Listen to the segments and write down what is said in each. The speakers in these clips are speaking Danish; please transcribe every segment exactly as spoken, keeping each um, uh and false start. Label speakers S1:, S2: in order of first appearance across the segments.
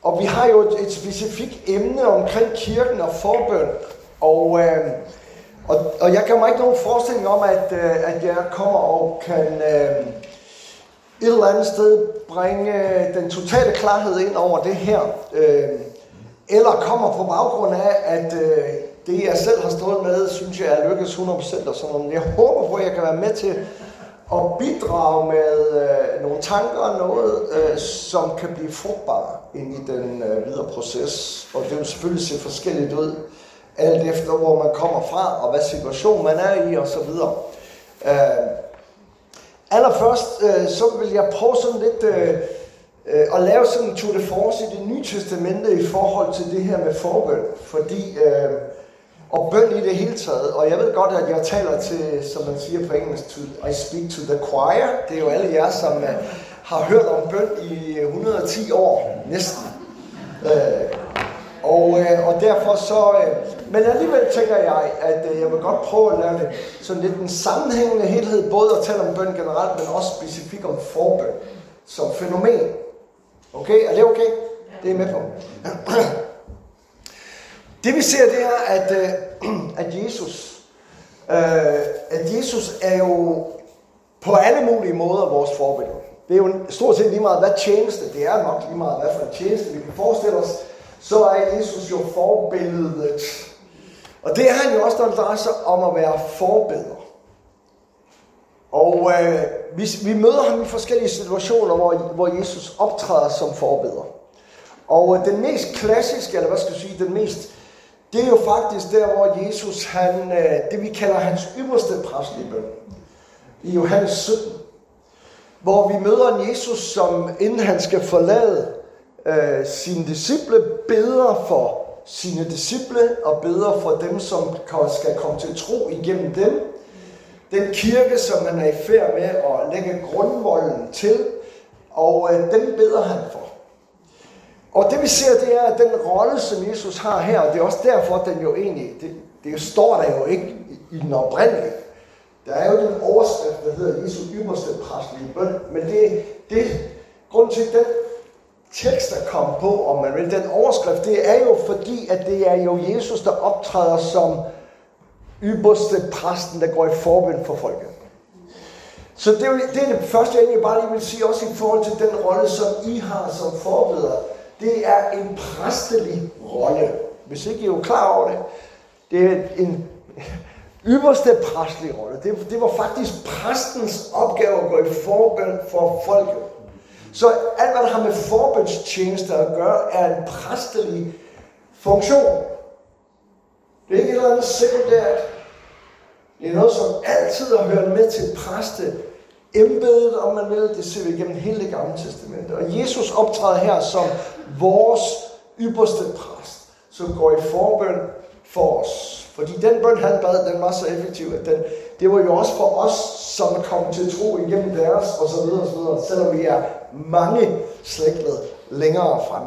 S1: og vi har jo et, et specifikt emne omkring kirken og forbøn. Og, øh, og, og jeg kan mig ikke nogen forestilling om, at, øh, at jeg kommer og kan øh, et eller andet sted bringe den totale klarhed ind over det her. Øh, eller kommer på baggrund af, at øh, det jeg selv har stået med, synes jeg er lykkedes hundrede procent og sådan noget. Jeg håber på, at jeg kan være med til at bidrage med øh, nogle tanker og noget, øh, som kan blive frugtbare ind i den øh, videre proces. Og det vil selvfølgelig se forskelligt ud, alt efter hvor man kommer fra, og hvad situation man er i, og så videre. Øh, allerførst, øh, så vil jeg prøve sådan lidt øh, øh, at lave sådan en tour de force i det nye testamente i forhold til det her med forbøn. Fordi, øh, og bøn i det hele taget, og jeg ved godt, at jeg taler til, som man siger på engelsk, to, I speak to the choir. Det er jo alle jer, som uh, har hørt om bøn i et hundrede og ti år, næsten. Uh, og, uh, og derfor så, uh, men alligevel tænker jeg, at uh, jeg vil godt prøve at lave det sådan lidt en sammenhængende helhed, både at tale om bøn generelt, men også specifikt om forbøn som fænomen. Okay, er det okay? Det er med på. Det vi ser, det er, at, øh, at Jesus, øh, at Jesus er jo på alle mulige måder vores forbillede. Det er jo stort set lige meget, hvad tjeneste, det er nok lige meget, hvad for en tjeneste vi kan forestille os, så er Jesus jo forbilledet. Og det er han jo også, når det drejer sig om at være forbilleder. Og øh, vi, vi møder ham i forskellige situationer, hvor, hvor Jesus optræder som forbilleder. Og øh, den mest klassiske, eller hvad skal jeg sige, den mest det er jo faktisk der, hvor Jesus, han, det vi kalder hans ypperste præstelige bøn. I Johannes sytten. Hvor vi møder en Jesus, som inden han skal forlade øh, sine disciple, beder for sine disciple og beder for dem, som skal komme til tro igennem dem. Den kirke, som han er i færd med at lægge grundvolden til, og øh, den beder han for. Og det vi ser, det er, at den rolle, som Jesus har her, og det er også derfor, at den jo egentlig, det, det står der jo ikke i, i den oprindelige. Der er jo den overskrift, der hedder Jesu ypperste præstelige bøn, men det, det grund til den tekst, der kom på, om man vil, den overskrift, det er jo fordi, at det er jo Jesus, der optræder som ypperste præsten, der går i forbøn for folket. Så det er, jo, det er det første, jeg egentlig bare lige vil sige, også i forhold til den rolle, som I har som forbedere. Det er en præstelig rolle. Hvis ikke I er jo klar over det. Det er en ypperste præstelig rolle. Det, det var faktisk præstens opgave at gå i forbøn for folket. Så alt, hvad der har med forbønstjeneste at gøre, er en præstelig funktion. Det er ikke et eller andet sekundært. Det er noget, som altid har hørt med til præste embedet, om man vil. Det ser vi igennem hele det gamle testamente. Og Jesus optræder her som vores ypperste præst, som går i forbøn for os. Fordi den bøn, han bad, den var så effektiv, at den, det var jo også for os, som kom til tro igennem deres, og så videre, og så videre, selvom vi er mange slægtled længere fremme.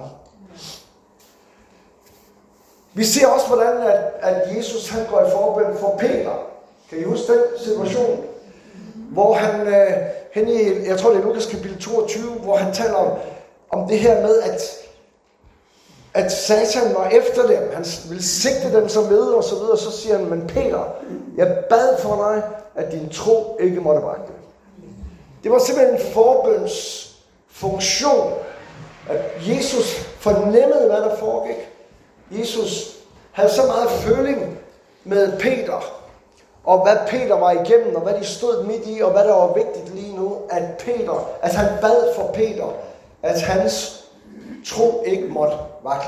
S1: Vi ser også, hvordan at, at Jesus han går i forbøn for Peter. Kan I huske den situation? Hvor han, øh, hen i, jeg tror det er Lukas kapitel toogtyve, hvor han taler om, om det her med, at, at Satan var efter dem. Han ville sigte dem som leder og så videre. Så siger han, men Peter, jeg bad for dig, at din tro ikke måtte brække. Det var simpelthen en forbønsfunktion, at Jesus fornemmede, hvad der foregik. Jesus havde så meget føling med Peter, og hvad Peter var igennem, og hvad de stod midt i, og hvad der var vigtigt lige nu, at Peter, at han bad for Peter, at hans tro ikke måtte vakle.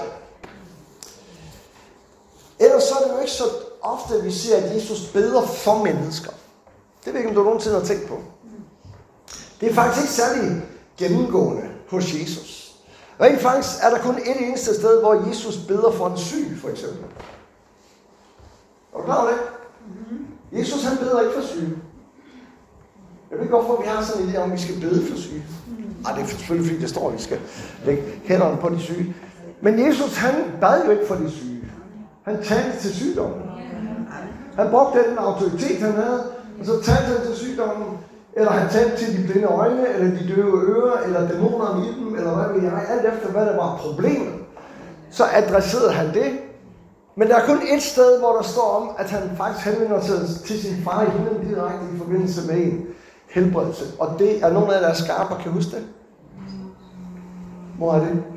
S1: Ellers så er det jo ikke så ofte, at vi ser, at Jesus beder for mennesker. Det ved jeg ikke, om du nogensinde har tænkt på. Det er faktisk ikke særlig gennemgående hos Jesus. Rent faktisk er der kun et eneste sted, hvor Jesus beder for en syg, for eksempel. Er du klar over det? Jesus han beder ikke for syge. Jeg ved ikke, hvorfor vi har sådan en idé om, at vi skal bede for syge. Ej, det er selvfølgelig fordi, det står, at vi skal lægge hænderne på de syge. Men Jesus han bad jo ikke for de syge. Han talte til sygdommen. Han brugte den autoritet, han havde, og så talte han til sygdommen. eller han talte til de blinde øjne, eller de døve ører, eller dæmonerne i dem, eller hvad ved jeg, alt efter hvad der var problemet, så adresserede han det. Men der er kun et sted, hvor der står om, at han faktisk henvender sig til sin far i himlen direkte i forbindelse med en helbredelse. Og det er nogle af jer, der er skarpe og kan huske det. Hvor er det?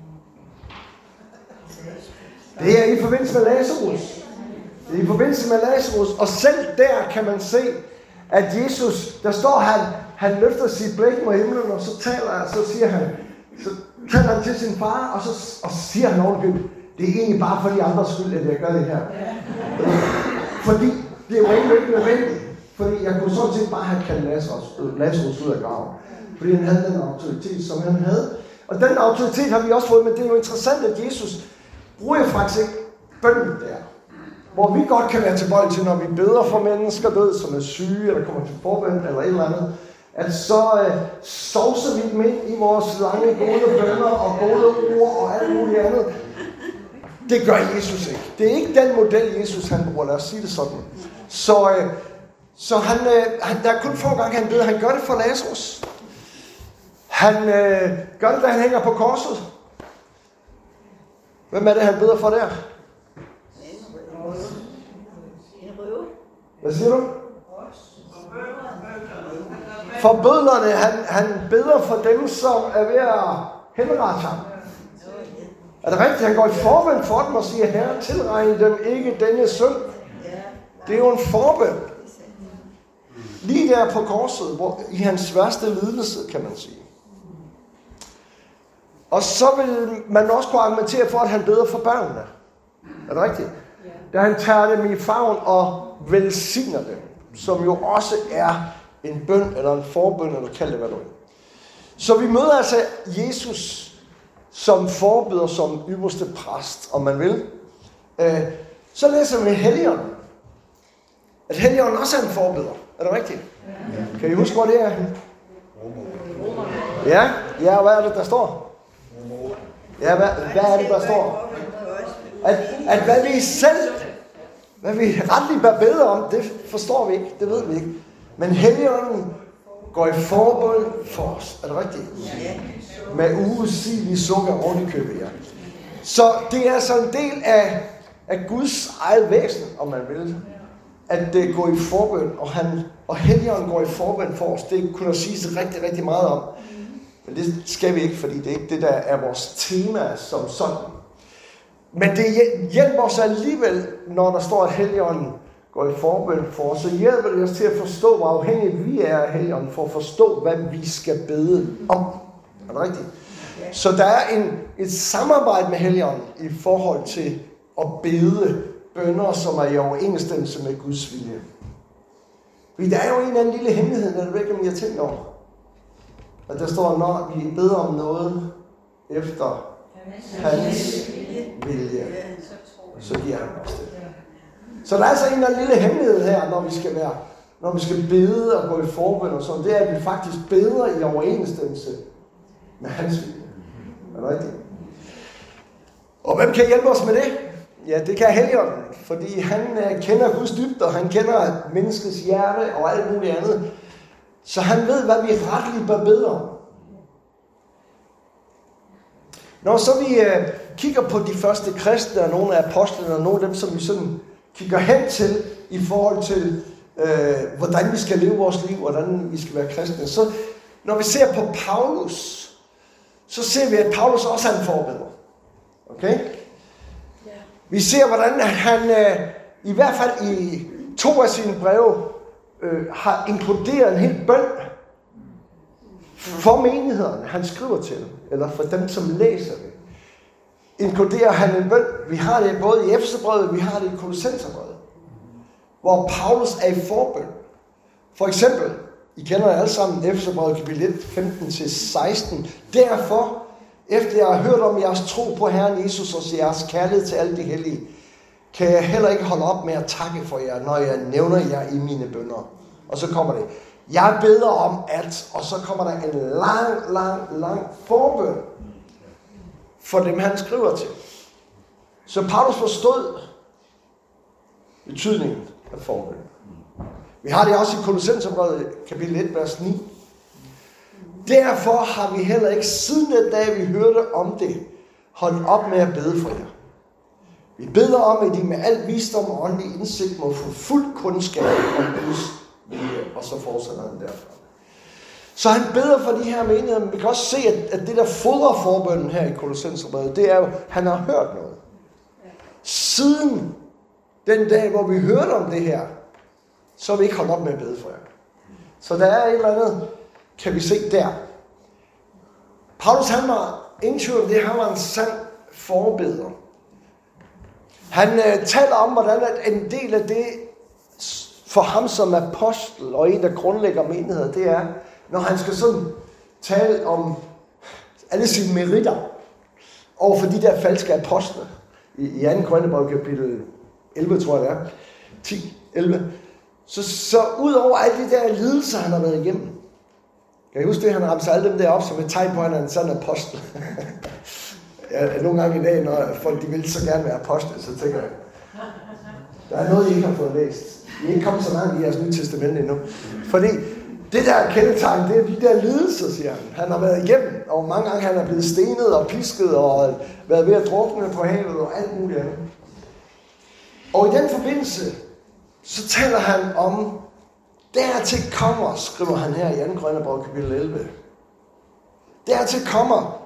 S1: Det er i forbindelse med Lazarus. Det er i forbindelse med Lazarus. Og selv der kan man se, at Jesus, der står han, han løfter sit blik mod himlen, og så taler, så siger han, så taler han til sin far, og så, og så siger han ordentligt, det er egentlig bare for de andres skyld, at jeg gør det her. Fordi det var egentlig ikke nødvendigt. Fordi jeg kunne sådan set bare have kaldt Lazarus, Lazarus ud af graven. Fordi han havde den autoritet, som han havde. Og den autoritet har vi også fået, men det er jo interessant, at Jesus bruger faktisk ikke bønnen der. Hvor vi godt kan være tilbøjelige til, når vi beder for mennesker død, som er syge, eller kommer til forbøn, eller et eller andet, at så øh, sovser vi dem ind i vores lange, gode bønner og gode ord og alt muligt andet. Det gør Jesus ikke. Det er ikke den model, Jesus han bruger. Lad os sige det sådan. Så, øh, så han, øh, han, der er kun få gange, han beder. Han gør det for Lazarus. Han øh, gør det, da han hænger på korset. Hvem er det, han beder for der? Hvad siger du? For bødlerne. Han, han beder for dem, som er ved at henrette ham. Er det rigtigt? Han går i forbøn for dem og siger, Herre, tilregn dem ikke denne synd. Det er jo en forbøn. Lige der på korset, hvor, i hans værste lidelse, kan man sige. Og så vil man også kunne argumentere for, at han beder for børnene. Er det rigtigt? Da han tager dem i favn og velsigner dem, som jo også er en bøn eller en forbøn, eller kald det hvad du vil. Så vi møder altså Jesus som forbeder, som ypperste præst, om man vil. Øh, så læser vi Helligånden. At Helligånden også er en forbeder. Er det rigtigt? Ja. Kan I huske, hvor det er? Ja, ja, hvad er det, der står? Ja, hvad, hvad er det, der står? At, at hvad vi selv, hvad vi retligt bør bede om, det forstår vi ikke, det ved vi ikke. Men Helligånden går i forbøn for os. Er det rigtigt? Med uudsigelige sukker oven i købet, ja. Så det er altså en del af, af Guds eget væsen, om man vil. At det går i forbøn, og, han, og Helligånden går i forbøn for os. Det kunne der siges rigtig, rigtig meget om. Men det skal vi ikke, fordi det er ikke det, der er vores tema som sådan. Men det hjælper os alligevel, når der står, at Helligånden går i forbøn for os. Så hjælper det os til at forstå, hvor afhængige vi er af Helligånden, for at forstå, hvad vi skal bede om. Er det rigtigt? Så der er en, et samarbejde med Helligånden i forhold til at bede bønner, som er i overensstemmelse med Guds vilje. Fordi der er jo en eller anden lille hemmelighed, der er det ikke, om jeg har tænkt over. At der står, når vi beder om noget efter hans vilje, så giver han os det. Så der er altså en eller anden lille hemmelighed her, når vi skal være, når vi skal bede og gå i forbøn og sådan, det er, at vi faktisk beder i overensstemmelse med hans vilje. Er det rigtigt? Og hvem kan hjælpe os med det? Ja, det kan Helligånden, fordi han uh, kender Guds dybder, han kender menneskets hjerte og alt muligt andet. Så han ved, hvad vi retligt bør bede om. Når så vi uh, kigger på de første kristne og nogle af apostlene og nogle af dem, som vi sådan kigger hen til i forhold til, uh, hvordan vi skal leve vores liv, hvordan vi skal være kristne, så når vi ser på Paulus, så ser vi, at Paulus også er en forbeder. Okay? Vi ser, hvordan han øh, i hvert fald i to af sine breve øh, har inkluderet en hel bøn for menighederne, han skriver til dem, eller for dem, som læser det. Inkluderer han en bøn. Vi har det både i Efeserbrevet, vi har det i Kolossenserbrevet, hvor Paulus er i forbøn. For eksempel, I kender alle sammen Efeserbrevet kapitel et, femten til seksten. Derfor, efter jeg har hørt om jeres tro på Herren Jesus og jeres kærlighed til alle de hellige, kan jeg heller ikke holde op med at takke for jer, når jeg nævner jer i mine bønner. Og så kommer det, jeg beder om at, og så kommer der en lang, lang, lang forbøn for dem, han skriver til. Så Paulus forstod betydningen af forbøn. Vi har det også i Kolossenserbrevet kapitel et, vers ni. Derfor har vi heller ikke siden den dag, vi hørte om det, holdt op med at bede for jer. Vi beder om, at I med al visdom og åndelig indsigt må få fuld kundskab om Guds vilje, og så fortsætter han derfra. Så han beder for de her menigheder, men vi kan også se, at det der fodrer forbønnen her i Kolossenserbrevet, det er jo, at han har hørt noget. Siden den dag, hvor vi hørte om det her, så har vi ikke holdt op med at bede for jer. Så der er et eller andet, kan vi se der. Paulus, han var ingen tvivl om det, han var en sand forbeder. Han øh, taler om, hvordan at en del af det for ham som apostel og en, der grundlægger menigheder, det er, når han skal sådan tale om alle sine meritter over for de der falske apostle. I, i anden Korintherbrev kapitel elleve, tror jeg det er, ti, elleve, så, så ud over alle de der lidelser, han har været igennem. Kan I huske det, han har ramset alle dem der op som et tegn på, at han er en sand apostel. Ja, nogle gange i dag, når folk de vil så gerne være apostel, så tænker jeg, der er noget, I ikke har fået læst. I er ikke kommet så langt i jeres nye testamente endnu. Fordi det der kendetegn, det er de der lidelser, siger han. Han har været igennem, og mange gange han er blevet stenet og pisket, og været ved at drukne på havet, og alt muligt andet. Og i den forbindelse, så taler han om, dertil kommer, skriver han her i anden Korintherbrev kapitel elleve. Dertil kommer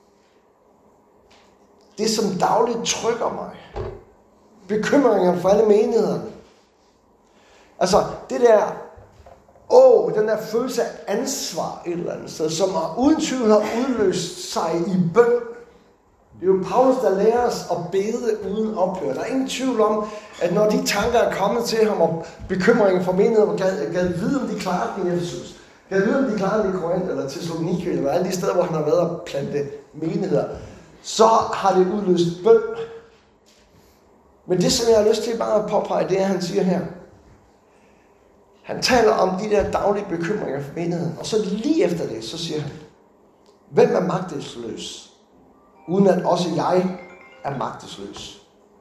S1: det, som dagligt trykker mig. Bekymringer for alle menighederne. Altså, det der, åh, den der følelse af ansvar et eller andet sted, som uden tvivl har udløst sig i bøn. Det er jo Paulus, der lærer os at bede uden ophør. Der er ingen tvivl om, at når de tanker er kommet til ham, og bekymringer for menigheden, gad, gad vide, om de klarer den i Efesus, gad vide, om de klarer den i Korinth, eller Thessaloniki, eller alle de steder, hvor han har været at plante menigheder, så har det udløst bøn. Men det, som jeg har lyst til bare at påpege, det er, at han siger her. Han taler om de der daglige bekymringer for menigheden, og så lige efter det, så siger han, hvem er magtesløs, uden at også jeg er magtesløs?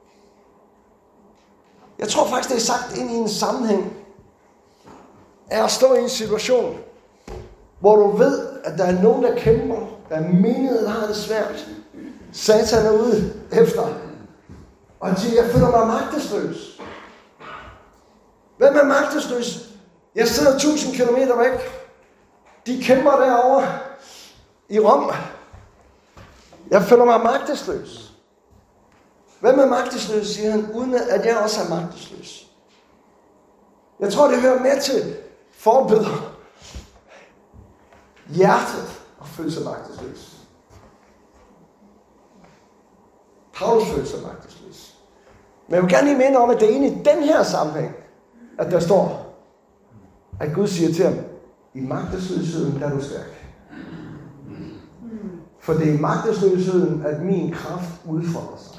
S1: Jeg tror faktisk, det er sagt ind i en sammenhæng af at stå i en situation, hvor du ved, at der er nogen, der kæmper, der er menigheden, der har det svært. Satan er ude efter, og han siger, jeg føler mig magtesløs. Hvem er magtesløs? Jeg sidder tusind kilometer væk. De kæmper derovre i Rom. Jeg føler mig magtesløs. Hvem er magtesløs, siger han, uden at jeg også er magtesløs? Jeg tror, det hører med til forbeder. Hjertet at føle sig magtesløs. Paulus følte sig magtesløs. Men jeg vil gerne lige minde om, at det er inde i den her sammenhæng, at der står, at Gud siger til ham, i magtesløsheden er du stærk. For det er i magtesløsheden, at min kraft udfolder sig.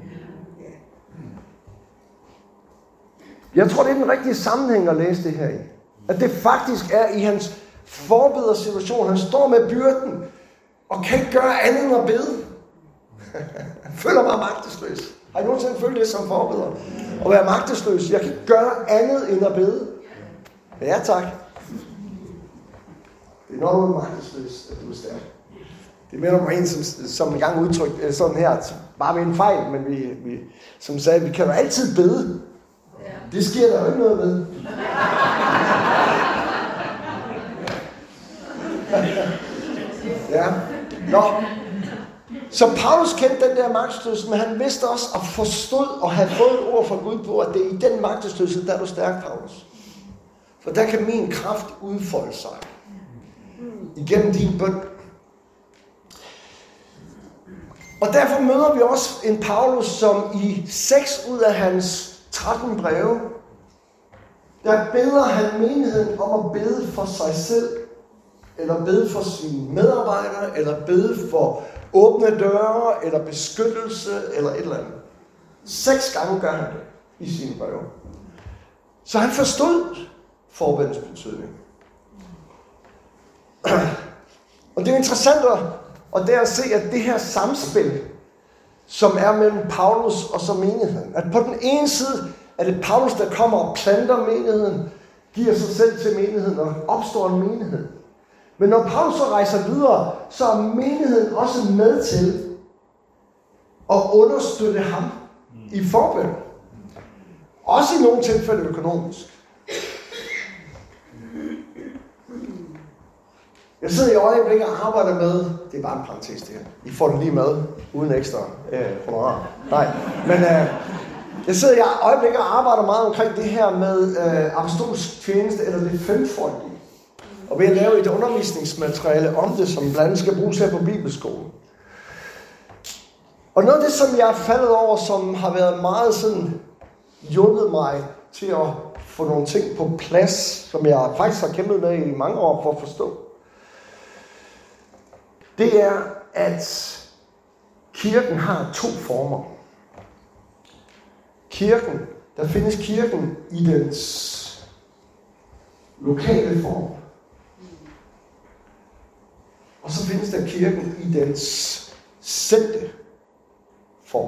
S1: Jeg tror, det er den rigtige sammenhæng at læse det her i. At det faktisk er i hans forbedersituation. Han står med byrden, og kan ikke gøre andet end at bede. Han føler mig magtesløs. Har I nogensinde følt det som forbeder? At være magtesløs. Jeg kan ikke gøre andet end at bede. Ja, tak. Det er når du er magtesløs, at du er stærk. Det minder mig en, som, som en gang udtrykte sådan her, bare med en fejl, men vi, vi, som sagde, vi kan jo altid bede. Ja. Det sker der jo ikke noget ved. Ja. Nå. Så Paulus kendte den der magtesløshed, men han vidste også og forstod og havde fået et ord fra Gud på, at det er i den magtesløshed, der er du stærk, Paulus. For der kan min kraft udfolde sig igennem din bøn. Og derfor møder vi også en Paulus, som i seks ud af hans tretten breve, der beder han menigheden om at bede for sig selv, eller bede for sine medarbejdere, eller bede for åbne døre, eller beskyttelse, eller et eller andet. Seks gange gør han det i sine breve. Så han forstod forbøndens betydning. Og det er jo interessant at, og det er at se, at det her samspil, som er mellem Paulus og så menigheden, at på den ene side er det Paulus, der kommer og planter menigheden, giver sig selv til menigheden og opstår en menighed. Men når Paulus så rejser videre, så er menigheden også med til at understøtte ham i forbøn. Også i nogle tilfælde økonomisk. Jeg sidder i øjeblikket og arbejder med, det er bare en parentes det her, I får den lige med, uden ekstra øh, honorar. Nej, men øh, jeg sidder i øjeblikket og arbejder meget omkring det her med øh, apostolisk tjeneste, eller det femfoldige. Og ved at lave et undervisningsmateriale om det, som blandt andet skal bruges her på Bibelskolen. Og noget af det, som jeg er faldet over, som har været meget sådan, hjulpet mig til at få nogle ting på plads, som jeg faktisk har kæmpet med i mange år for at forstå, det er, at kirken har to former. Kirken, der findes kirken i dens lokale form. Og så findes der kirken i dens sendte form.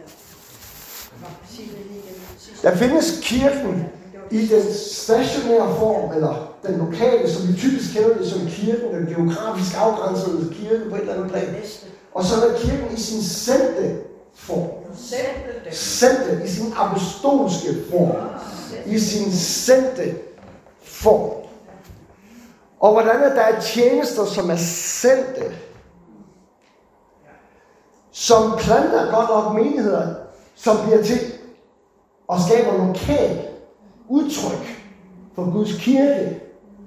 S1: Der findes kirken i den stationære form, eller den lokale, som vi typisk kender det som kirken, den geografisk afgrænsede kirke på et eller andet plan. Og så er der kirken i sin sendte form. Sendte, i sin apostolske form. I sin sendte form. Og hvordan er der tjenester, som er sendte, som planter godt nok menigheder, som bliver til og skaber lokal udtryk for Guds kirke,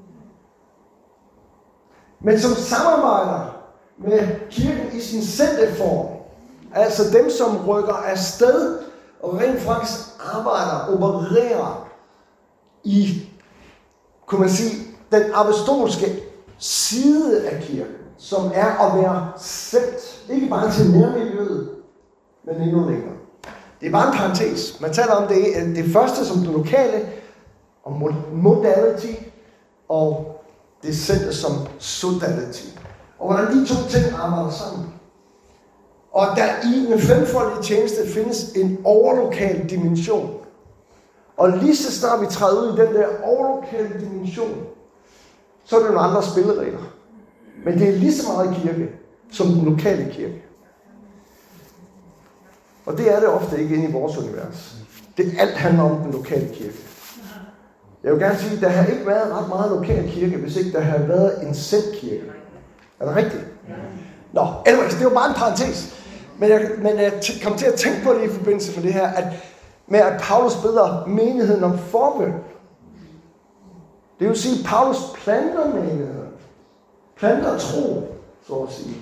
S1: men som samarbejder med kirken i sin sendte form. Altså dem, som rykker afsted og rent faktisk arbejder, opererer i, kunne man sige, den apostolske side af kirken, som er at være sendt, ikke bare til nærmiljøet, men endnu længere. Det er bare en parentes. Man taler om det, det første som det lokale, og modality, og det sendte som sodality. Og hvordan de to ting arbejder sammen. Og der i den femfoldige tjeneste findes en overlokal dimension. Og lige så snart vi træder ud i den der overlokale dimension, så er det nogle andre spilleregler. Men det er lige så meget kirke, som den lokale kirke. Og det er det ofte ikke inde i vores univers. Det alt handler om den lokale kirke. Jeg vil gerne sige, at der har ikke været ret meget lokal kirke, hvis ikke der har været en sendt kirke. Er det rigtigt? Nå, anyways, det var bare en parentes. Men jeg, men jeg kom til at tænke på det i forbindelse med det her, at med at Paulus beder menigheden om forbøn. Det vil sige, at Paulus planter menigheden. Planter tro, så at sige.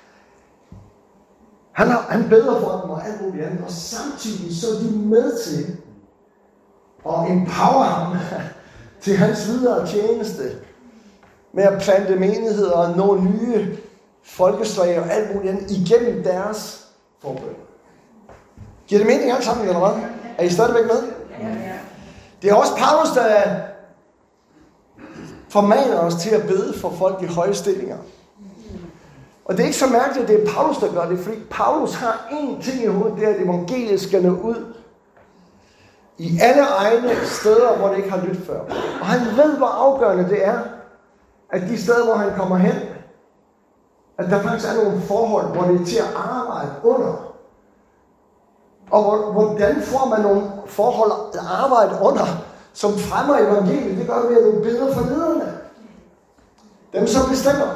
S1: Han, har, han beder for dem og alt muligt andet, og samtidig så er de med til at empower ham til hans videre tjeneste med at plante menigheder og nå nye folkeslag og alt muligt andet igennem deres forbøn. Giver det mening alt sammen, eller hvad? Er I stadigvæk med? Det er også Paulus, der formaner os til at bede for folk i høje stillinger. Og det er ikke så mærkeligt, at det er Paulus, der gør det, fordi Paulus har én ting i hovedet, det er, at evangeliet skal nå ud i alle egne steder, hvor det ikke har lyttet før. Og han ved, hvor afgørende det er, at de steder, hvor han kommer hen, at der faktisk er nogle forhold, hvor det er til at arbejde under. Og hvordan får man nogle forhold at arbejde under, som fremmer evangeliet? Det gør det ved, at du beder for lederne. Dem, som bestemmer.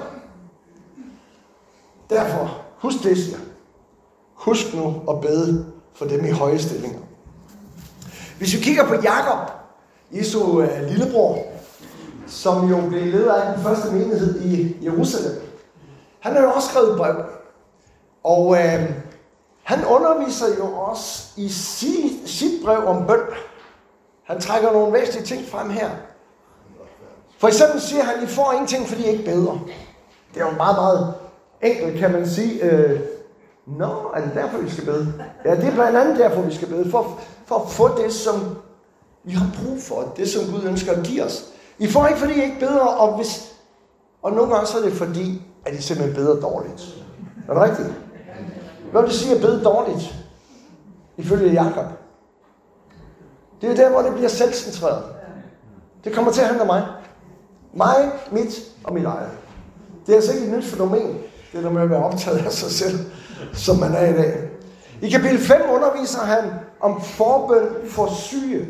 S1: Derfor, husk det, siger. Husk nu at bede for dem i høje stillinger. Hvis vi kigger på Jakob, Jesu uh, lillebror, som jo blev leder af den første menighed i Jerusalem. Han har jo også skrevet brev. Og uh, han underviser jo også i sit, sit brev om bøn. Han trækker nogle væsentlige ting frem her. For eksempel siger han, I får ingenting, fordi I ikke beder. Det er jo meget, meget enkelt, kan man sige. Øh, Nå, er det derfor, vi skal bede? Ja, det er blandt andet derfor, vi skal bede. For, for at få det, som vi har brug for. Det, som Gud ønsker at give os. I får ikke, fordi I ikke beder. Og, hvis, og nogle gange så er det fordi, at I simpelthen beder dårligt. Er det rigtigt? Hvad vil det sige at bede dårligt? Ifølge Jakob. Det er der, hvor det bliver selvcentreret. Det kommer til at handle om mig. Mig, mit og mit eget. Det er altså ikke et nyt fænomen, det der med at være optaget af sig selv, som man er i dag. I kapitel fem underviser han om forbøn for syge.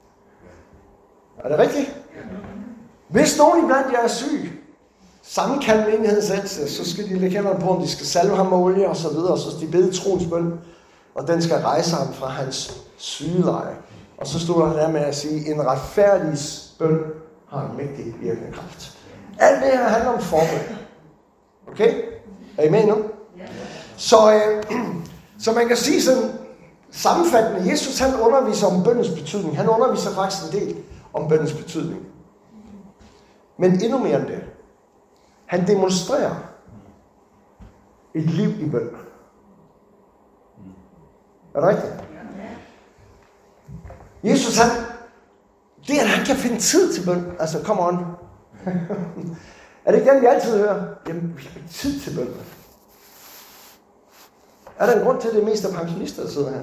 S1: Er det rigtigt? Hvis nogen iblandt jer er syg, sammenkald menighedens ældste, så skal de lægge hænderne på, om de skal salve ham med olie og så videre, så skal de bede troens bøn, og den skal rejse ham fra hans sygeleje. Og så stod han der med at sige, en retfærdig bøn har en mægtig virkende kraft. Alt det her handler om forbøn. Okay? Er I med nu? Så, øh, så man kan sige sådan sammenfattende, Jesus han underviser om bønnens betydning. Han underviser faktisk en del om bønnens betydning. Men endnu mere end det. Han demonstrerer et liv i bøn. Er det rigtigt? Jesus han, det at han kan finde tid til bøn, altså come on. Er det ikke den, vi altid hører? Jamen, vi har tid til bøn. Er der en grund til, at det er mest af pensionister, der sidder her?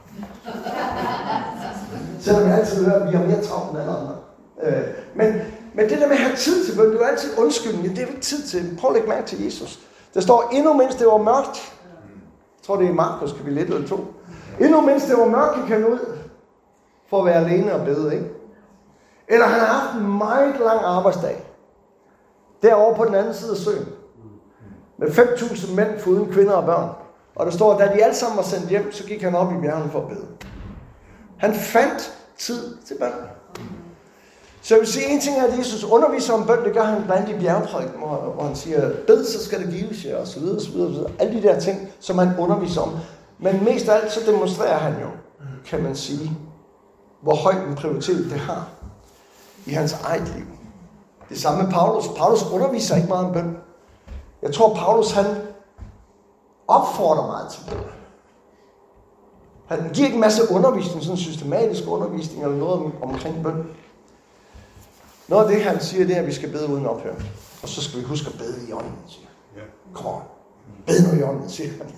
S1: Selvom vi altid hører, at vi har mere travlt end alle andre. Øh, men, men det der med at have tid til bøn, det er jo altid undskyldning. Det er jo ikke tid til. Prøv at lægge mærke til Jesus. Der står, endnu mens det var mørkt. Jeg tror, det er i Markus kapitel et eller to. Endnu mens det var mørkt, gik han ud for at være alene og bede, ikke? Eller han har haft en meget lang arbejdsdag. Derovre på den anden side af søen. Med fem tusind mænd foruden kvinder og børn. Og der står, da de alle sammen var sendt hjem, så gik han op i bjergene for at bede. Han fandt tid til bøn. Så jeg vil sige, en ting er, at Jesus underviser om bøn, det gør han blandt i bjergprædiken, hvor han siger, bed, så skal det gives jer, og så videre, og så videre, og så videre. Alle de der ting, som han underviser om. Men mest af alt, så demonstrerer han jo, kan man sige, hvor højt en prioritet det har i hans eget liv. Det samme med Paulus. Paulus underviser ikke meget om bøn. Jeg tror, Paulus han opfordrer meget til bøn. Han giver ikke en masse undervisning, sådan systematisk undervisning eller noget om, omkring bøn. Noget af det, han siger, det er, at vi skal bede uden ophør. Og så skal vi huske at bede i ånden, siger han. Kom on. Bed nu i ånden, siger han.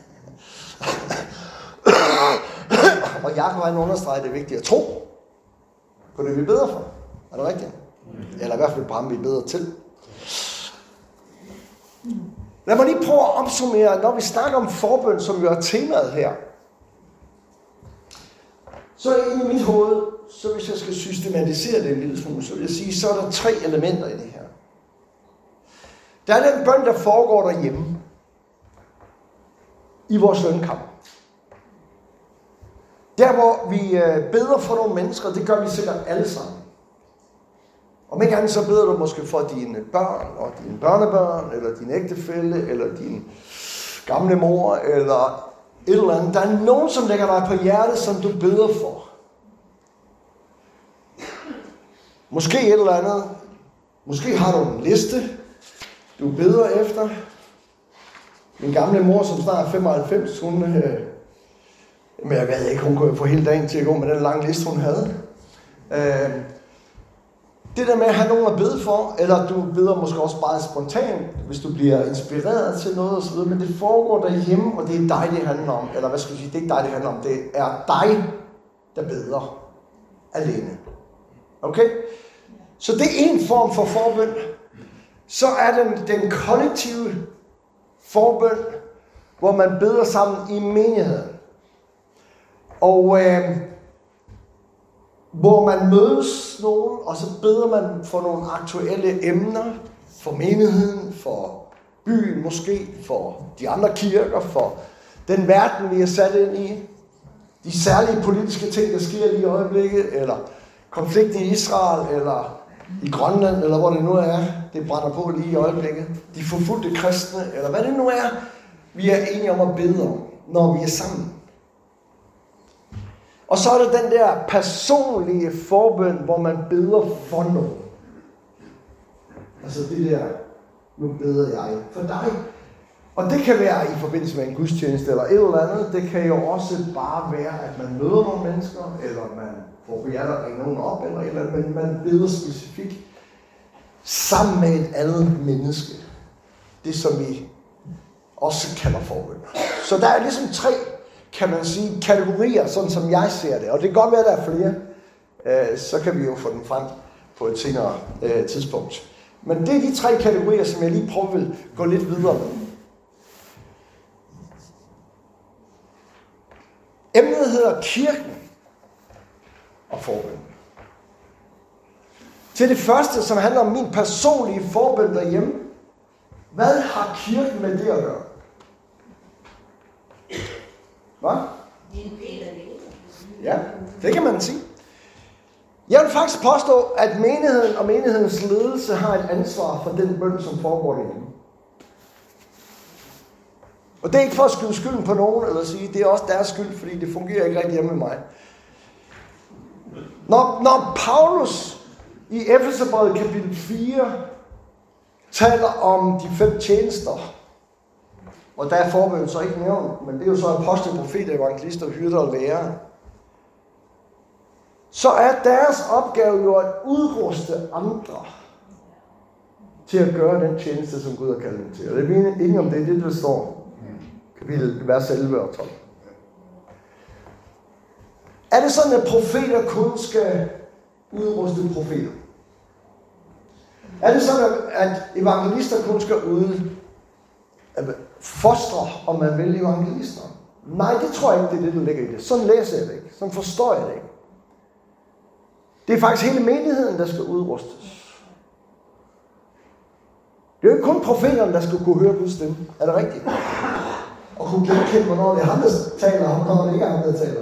S1: Og Jakob han understreger, det er vigtigt at tro på det, vi beder for. Er det rigtigt? Eller i hvert fald på ham, vi beder til. Lad mig lige prøve at opsummere, når vi snakker om forbøn, som jo er temaet her. Så inde i mit hoved, så hvis jeg skal systematisere det en lille smule, så vil jeg sige, så er der tre elementer i det her. Der er den bøn, der foregår derhjemme. I vores lønkamp. Der hvor vi beder for nogle mennesker, det gør vi sikkert alle sammen. Om ikke andet så beder du måske for dine børn og dine børnebørn, eller din ægtefælle, eller din gamle mor, eller et eller andet. Der er nogen, som lægger dig på hjertet, som du beder for. Måske et eller andet. Måske har du en liste, du beder efter. Min gamle mor, som snart er femoghalvfems, hun... Øh, men jeg ved ikke, hun kunne få hele dagen til at gå med den lange liste, hun havde. Øh, det der med at have nogen at bede for, eller du beder måske også bare spontant, hvis du bliver inspireret til noget osv., men det foregår derhjemme, og det er dig, det handler om. Eller hvad skal du sige, det er ikke dig, det handler om. Det er dig, der beder alene. Okay? Så det er en form for forbøn. Så er den, den kollektive forbøn, hvor man beder sammen i menigheden. Og øh, hvor man mødes nogen, og så beder man for nogle aktuelle emner, for menigheden, for byen måske, for de andre kirker, for den verden, vi er sat ind i, de særlige politiske ting, der sker lige i øjeblikket, eller konflikten i Israel, eller i Grønland, eller hvor det nu er, det brænder på lige i øjeblikket, de forfulgte kristne, eller hvad det nu er, vi er enige om at bede om, når vi er sammen. Og så er der den der personlige forbøn, hvor man beder for nogen. Altså det der, nu beder jeg for dig. Og det kan være i forbindelse med en gudstjeneste eller et eller andet. Det kan jo også bare være, at man møder nogle mennesker, eller man får på hjertet at ringe nogen op, eller et eller andet, men man beder specifikt sammen med et andet menneske. Det som vi også kalder forbøn. Så der er ligesom tre, kan man sige, kategorier, sådan som jeg ser det. Og det kan godt være, at der er flere. Øh, så kan vi jo få dem frem på et senere øh, tidspunkt. Men det er de tre kategorier, som jeg lige prøver at gå lidt videre med. Emnet hedder kirken og forbøn. Til det første, som handler om min personlige forbøn derhjemme. Hvad har kirken med det at gøre? Hvad? Ja, det kan man sige. Jeg vil faktisk påstå, at menigheden og menighedens ledelse har et ansvar for den bøn, som foregår derhjemme. Og det er ikke for at skyde skylden på nogen, eller sige, det er også deres skyld, fordi det fungerer ikke rigtig hjemme med mig. Når, når Paulus i Efeserbrevet kapitel fire taler om de fem tjenester, og der er forbøn så ikke nævnt, men det er jo så apostel, profeter, evangelister, hyrder og lærere, så er deres opgave jo at udruste andre til at gøre den tjeneste, som Gud har kaldt dem til. Og det er ikke om det er det, der står kapitel vers elleve og tolv. Er det sådan, at profeter kun skal udruste profeter? Er det sådan, at evangelister kun skal ud fostre, om man vil, evangelister? Nej, det tror jeg ikke, det er det, der ligger i det. Sådan læser jeg det ikke. Sådan forstår jeg det ikke. Det er faktisk hele menigheden, der skal udrustes. Det er jo ikke kun profeterne, der skal kunne høre Guds stemme. Er det rigtigt? Og kunne genkende, hvornår det er ham, der taler, og hvornår det ikke er ham, der taler.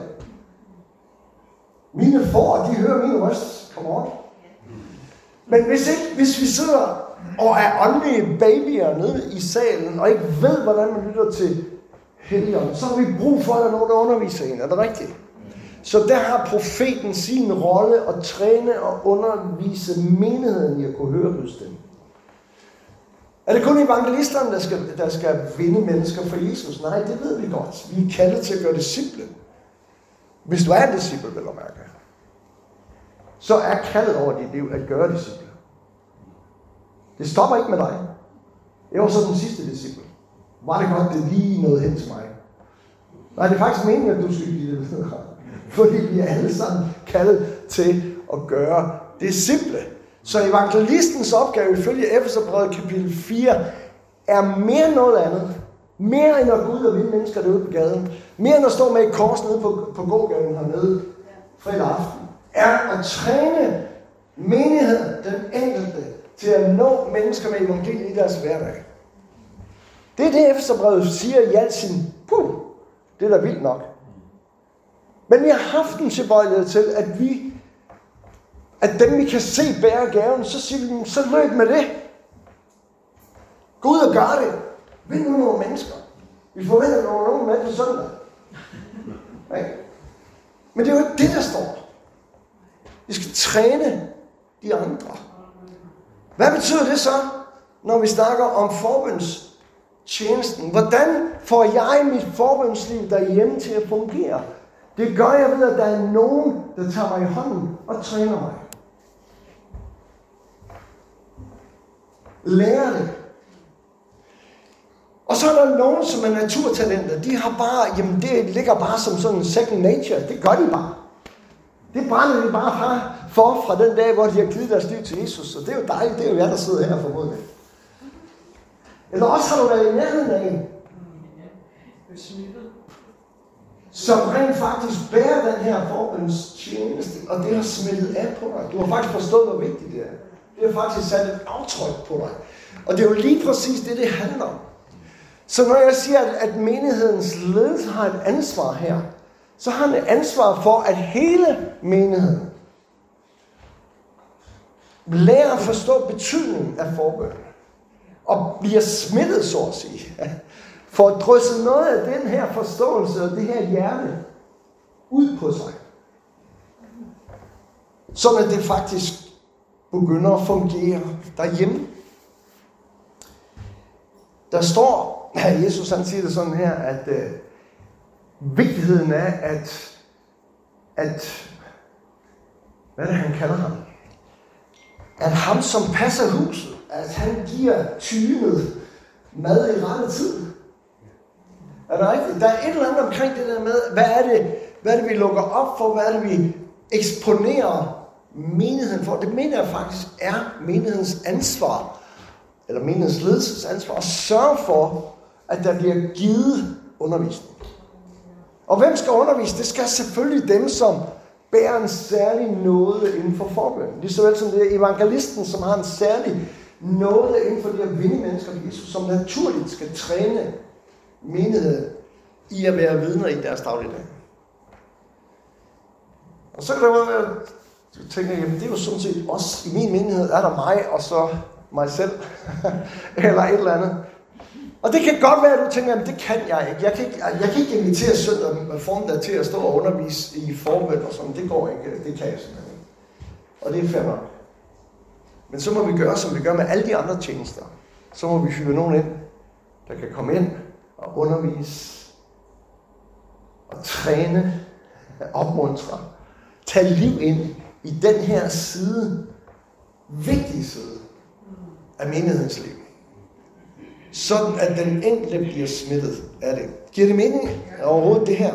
S1: Mine får, de hører min røst. Come on. Men hvis, ikke, hvis vi sidder og er åndelige babyer nede i salen, og ikke ved, hvordan man lytter til Helligånden, så har vi brug for, at der er nogen, der underviser en. Er det rigtigt? Så der har profeten sin rolle at træne og undervise menigheden i at kunne høre Guds stemme. Er det kun evangelisterne, der skal, der skal vinde mennesker for Jesus? Nej, det ved vi godt. Vi er kaldet til at gøre disciple. Hvis du er en disciple, vil du mærke, så er kaldet over dit liv at gøre disciple. Det stopper ikke med dig. Jeg var så den sidste disciple. Var det godt, det lige nåede hen til mig? Nej, det er faktisk meningen, at du skal give det videre. Fordi vi er alle sammen kaldet til at gøre disciple. Så evangelistens opgave ifølge Efeserbrevet kapitel fire er mere noget andet. Mere end at gå ud og vinde mennesker derude på gaden. Mere end at stå med et kors nede på, på gågaden hernede fredag aften. Er at træne menigheden, den enkelte, til at nå mennesker med evangeliet i deres hverdag. Det er det, Efeserbrevet siger i al sin puh. Det er da vildt nok. Men vi har haft en tilbøjelighed til, at vi, at dem vi kan se bære gaven, så siger vi, så løb med det. Gå ud og gør det. Vind nu nogle mennesker. Vi forventer nogle unge med på søndag. Okay. Men det er jo ikke det, der står. Vi skal træne de andre. Hvad betyder det så, når vi snakker om forbønstjenesten? Hvordan får jeg mit forbønsliv derhjemme til at fungere? Det gør jeg ved, at der er nogen, der tager mig i hånden og træner mig. Lærer det. Og så er der nogen, som er naturtalenter. De har bare, jamen det ligger bare som sådan en second nature. Det gør de bare. Det brænder de bare fra, for fra den dag, hvor de har givet deres liv til Jesus. Og det er jo dejligt. Det er jo jeg, der sidder her formodentlig. Eller også har du været i nærheden af en, som rent faktisk bærer den her forbønstjeneste, og det har smittet af på dig. Du har faktisk forstået, hvor vigtigt det er. Det har faktisk sat et aftryk på dig. Og det er jo lige præcis det, det handler om. Så når jeg siger, at menighedens ledelse har et ansvar her, så har han et ansvar for, at hele menigheden lærer at forstå betydningen af forbøn. Og bliver smittet, så at sige. For at drysse noget af den her forståelse og det her hjerte ud på sig. Sådan at det faktisk begynder at fungere derhjemme. Der står, at Jesus han siger det sådan her, at øh, vigtigheden er, at, at, hvad er det, han kalder ham? At ham, som passer huset, at han giver tynet mad i rette tid. Er det rigtigt? Der er et eller andet omkring det der med, hvad er det, hvad er det vi lukker op for, hvad er det, vi eksponerer menigheden får, det mener jeg faktisk er menighedens ansvar, eller menighedens ledelses ansvar, at sørge for, at der bliver givet undervisning. Og hvem skal undervise? Det skal selvfølgelig dem, som bærer en særlig nåde inden for forbøn. Lige så vel som det er evangelisten, som har en særlig nåde inden for det at vinde mennesker til Jesus, som naturligt skal træne menigheden i at være vidner i deres dagligdag. Og så kan der være, at du tænker, jamen det er jo sådan set også, i min menighed er der mig, og så mig selv, eller et eller andet. Og det kan godt være, at du tænker, jamen det kan jeg ikke. Jeg kan ikke, jeg kan ikke invitere søndag formiddag til at stå og undervise i forbøn og sådan. Det går ikke. Det kan jeg simpelthen ikke. Og det er fair nok. Men så må vi gøre, som vi gør med alle de andre tjenester. Så må vi hyre nogen ind, der kan komme ind og undervise og træne, opmuntre, tage liv ind i den her side, vigtige side af menighedens liv. Sådan at den enkelte bliver smittet af det. Giver det mening overhovedet det her?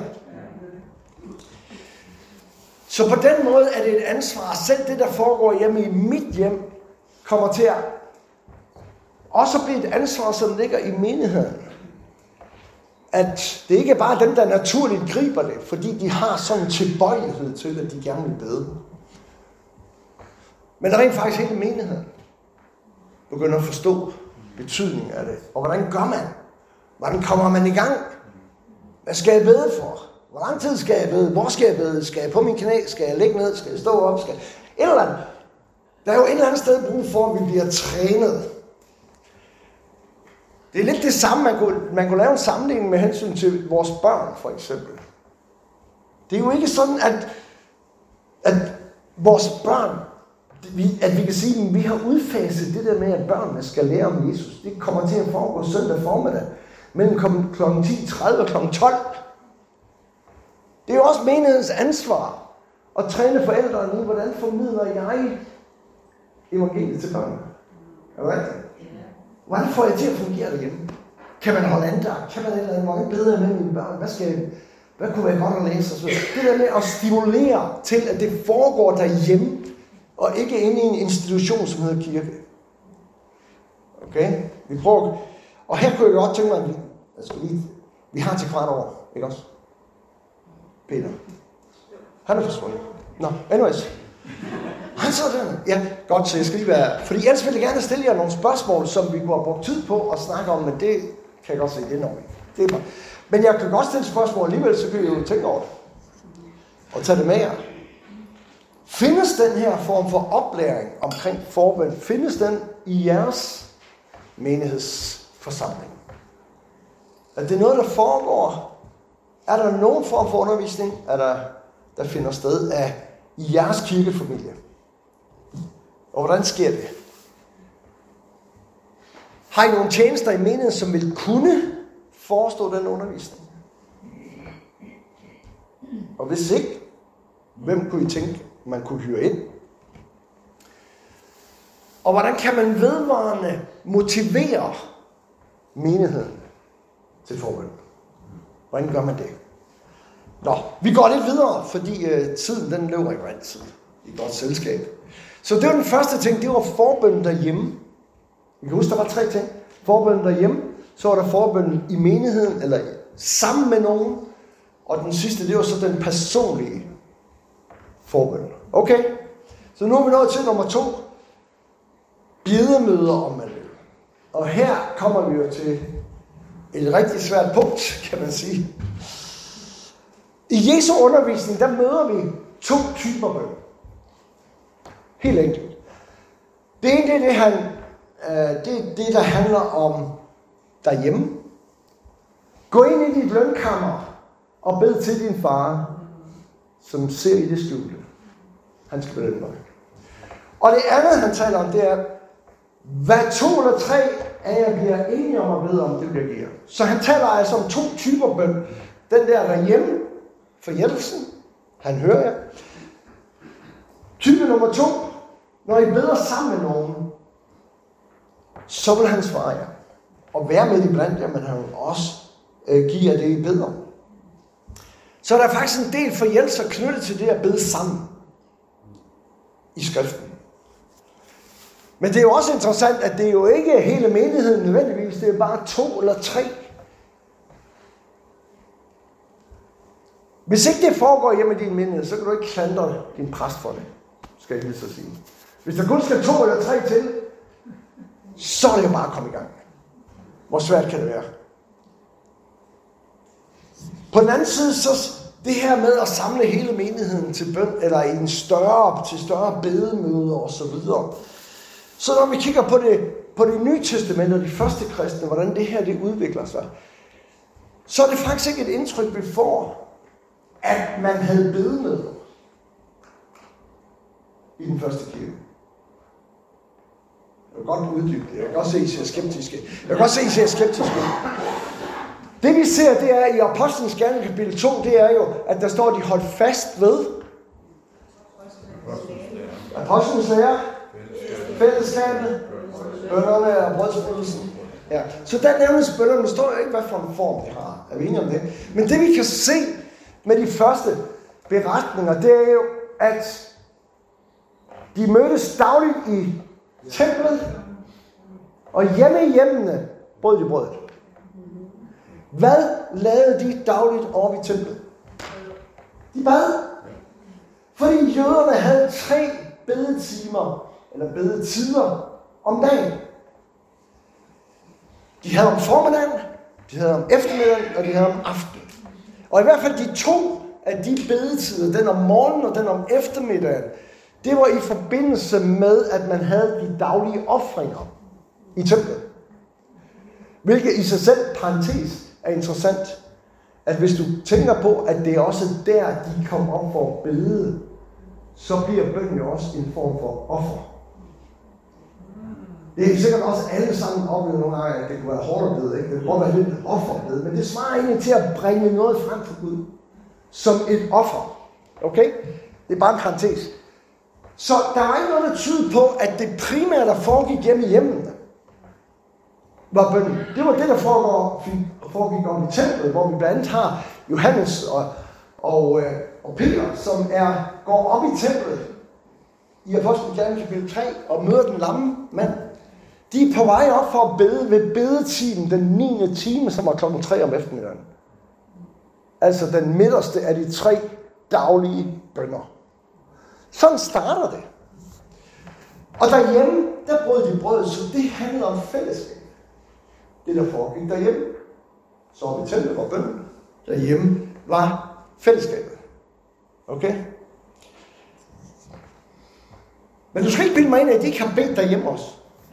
S1: Så på den måde er det et ansvar. Selv det, der foregår hjemme i mit hjem, kommer til at også blive et ansvar, som ligger i menigheden. At det ikke er bare dem, der naturligt griber det, fordi de har sådan en tilbøjelighed til, at de gerne vil bede. Men der er rent faktisk hele menigheden begynder at forstå betydningen af det. Og hvordan gør man? Hvordan kommer man i gang? Hvad skal jeg bede for? Hvor lang tid skal jeg bede? Hvor skal jeg bede? Skal jeg på min knæ? Skal jeg ligge ned? Skal jeg stå op? Skal jeg... Et eller andet. Der er jo et eller andet sted brug for, at vi bliver trænet. Det er lidt det samme, man kunne, man kunne lave en sammenligning med hensyn til vores børn, for eksempel. Det er jo ikke sådan, at, at vores børn, at vi kan sige, at vi har udfaset det der med, at børnene skal lære om Jesus. Det kommer til at foregå søndag formiddag, mellem klokken ti tredive og klokken tolv. Det er jo også menighedens ansvar at træne forældrene i, hvordan formidler jeg evangeliet til børnene. Er det rigtigt? Hvordan får jeg til at fungere derhjemme? Kan man holde andagt? Kan man et eller andet? Hvor bedre med mine børn? Hvad, skal, hvad kunne være godt at læse? Det der med at stimulere til, at det foregår derhjemme, og ikke inde i en institution, som hedder kirke. Okay? Vi prøver. Og her kunne jeg godt tænke mig, at vi, altså lige, vi har til kvart år, ikke også? Peter. Han er forsvundet. Nå, anyways. Han så den. Ja, godt, så jeg skal lige være... Fordi ellers ville jeg gerne stille jer nogle spørgsmål, som vi kunne have brugt tid på at snakke om, men det kan jeg godt se, det er nok. Det er bare. Men jeg kan godt stille spørgsmål alligevel, så kan I jo tænke over det. Og tage det med jer. Findes den her form for oplæring omkring forbøn, findes den i jeres menighedsforsamling? Er det noget, der foregår? Er der nogen form for undervisning, er der, der finder sted af i jeres kirkefamilie? Og hvordan sker det? Har I nogle tjenester i menigheden, som vil kunne forestå den undervisning? Og hvis ikke, hvem kunne I tænke, man kunne hyre ind? Og hvordan kan man vedvarende motivere menigheden til forbøn? Hvordan gør man det? Nå, vi går lidt videre, fordi øh, tiden den løber jo altid i godt selskab. Så det var den første ting, det var forbønnen derhjemme. Vi kan huske, der var tre ting. Forbønnen derhjemme, så var der forbønnen i menigheden, eller sammen med nogen. Og den sidste, det var så den personlige forbøn. Okay? Så nu er vi nået til nummer to. Bjedemøder, om man vil. Og her kommer vi jo til et rigtig svært punkt, kan man sige. I Jesu undervisning, der møder vi to typer bøn. Helt enkelt. Det ene, det er det, han, øh, det, er det, der handler om derhjemme. Gå ind i dit lønkammer og bed til din far, som ser i det skjulte. Han skal belønne dig. Og det andet, han taler om, det er, hvad to eller tre af jer bliver enige om at bede om, det bliver givet. Så han taler altså om to typer bøn. Den der derhjemme, forhjælpelsen, han hører jer. Type nummer to, når I beder sammen med nogen, så vil han svare jer. Og være med i blandt jer, men han vil også øh, give jer det, I beder. Så der er faktisk en del forhjælpelser knyttet til det at bede sammen. i skriften. Men det er jo også interessant, at det er jo ikke hele menigheden nødvendigvis, det er bare to eller tre. Hvis ikke det foregår hjemme i din menighed, så kan du ikke klandre din præst for det, skal jeg lige så sige. Hvis der kun skal to eller tre til, så er det jo bare at komme i gang. Hvor svært kan det være? På den anden side, så det her med at samle hele menigheden til bøn, eller i en større, til større bedemøder og så videre. Så når vi kigger på det, på det nye testamente og de første kristne, hvordan det her det udvikler sig, så er det faktisk ikke et indtryk, vi får, at man havde bedemøder i den første kirke. Jeg vil godt uddybe det. Jeg kan godt se, at I er skeptiske. Jeg kan godt se, at I er skeptiske. Det vi ser, det er i Apostlenes Gerninger kapitel to, det er jo, at der står, at de holdt fast ved Apostlenes lære, fællesskabet, bønnerne og brødsbrydelsen. Ja. Så der nævnes bønnerne, der står jo ikke, hvad for en form de har. Er vi enige om det? Men det vi kan se med de første beretninger, det er jo, at de mødtes dagligt i templet, og hjemme i hjemmene brød de brødet. Hvad lavede de dagligt over i templet? De bad. Fordi jøderne havde tre bedetimer, eller bedetider om dagen. De havde om formiddagen, de havde om eftermiddagen, og de havde om aftenen. Og i hvert fald de to af de bedetider, den om morgenen og den om eftermiddagen, det var i forbindelse med, at man havde de daglige ofringer i templet. Hvilket i sig selv, parentes, er interessant, at hvis du tænker på, at det er også der, de kom op for at bede, så bliver bønnen jo også en form for offer. Det er sikkert også alle sammen oplevet nogle gange, at det kunne være hårdt at bede, ikke? Det kunne være lidt offerbede, men det svarer egentlig til at bringe noget frem for Gud som et offer. Okay? Det er bare en parentes. Så der var ikke noget, der tyder på, at det primære, der foregik hjemme i hjemmene, var bønnen. Det var det, der foregik om i templet, hvor vi blandt andet har Johannes og, og, og Peter, som er, går op i templet i Apostlenes Gerninger kapitel tre og møder den lamme mand. De er på vej op for at bede ved bedetiden den niende time, som var klokken tre om eftermiddagen. Altså den midterste af de tre daglige bønner. Sådan starter det. Og derhjemme, der brød de brød, så det handler om fællesskab. Det der foregik derhjemme, så var vi templet for bønnen. Derhjemme var fællesskabet. Okay? Men du skal ikke bilde mig ind, at de ikke har bedt derhjemme også.